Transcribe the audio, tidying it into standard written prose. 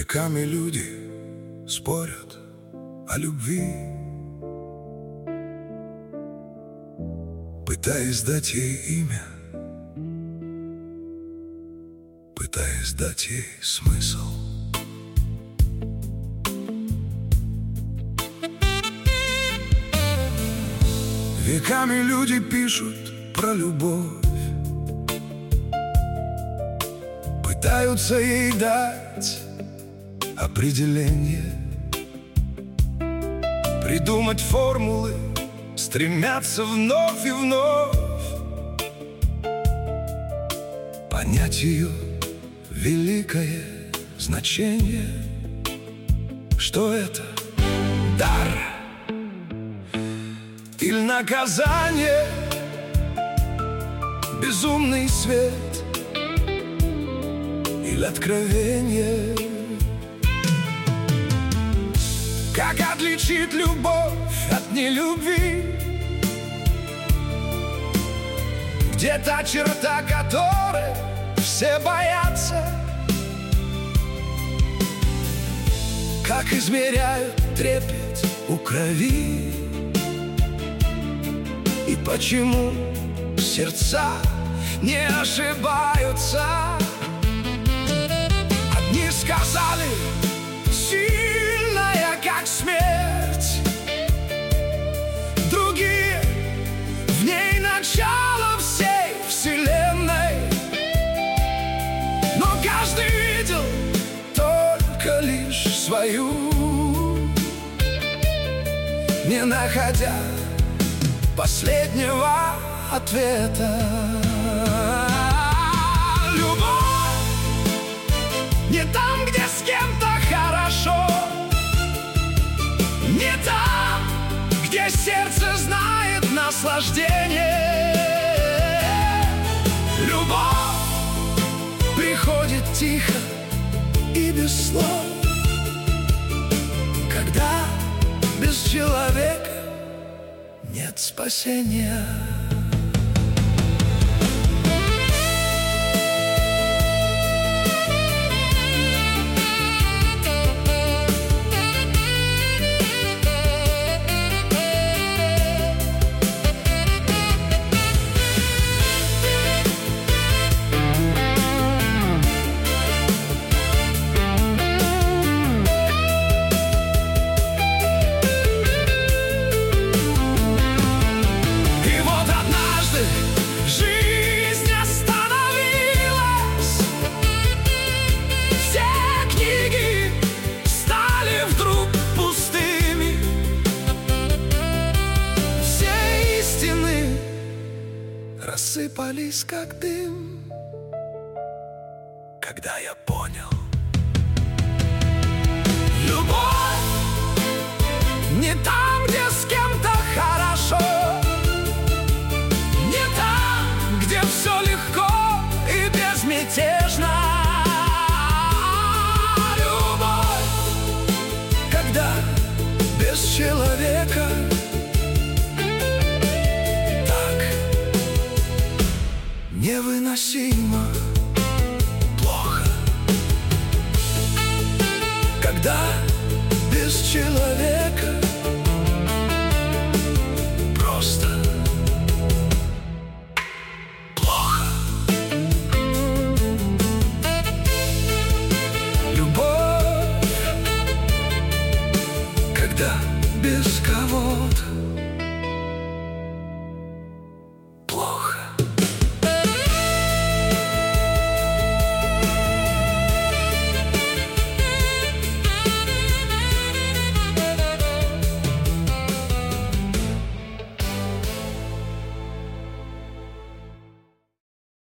Веками люди спорят о любви, пытаясь дать ей имя, пытаясь дать ей смысл. Веками люди пишут про любовь, пытаются ей дать определение, придумать формулы, стремятся вновь и вновь понять ее великое значение. Что это? Дар или наказание? Безумный свет или откровение? Как отличить любовь от нелюбви? Где та черта, которой все боятся? Как измеряют трепет у крови? И почему сердца не ошибаются? Одни сказали: сильная, как смерть. Другие: в ней начало всей вселенной. Но каждый видел только лишь свою, не находя последнего ответа. Любовь не там, где с кем-то хорошо, не там, где сердце знает наслаждение. Любовь приходит тихо и без слов, когда без человека нет спасения. Рассыпались как дым, когда я понял: любовь не там, где с кем-то хорошо, не там, где все легко и безмятежно. Любовь, когда без человека невыносимо плохо, когда без человека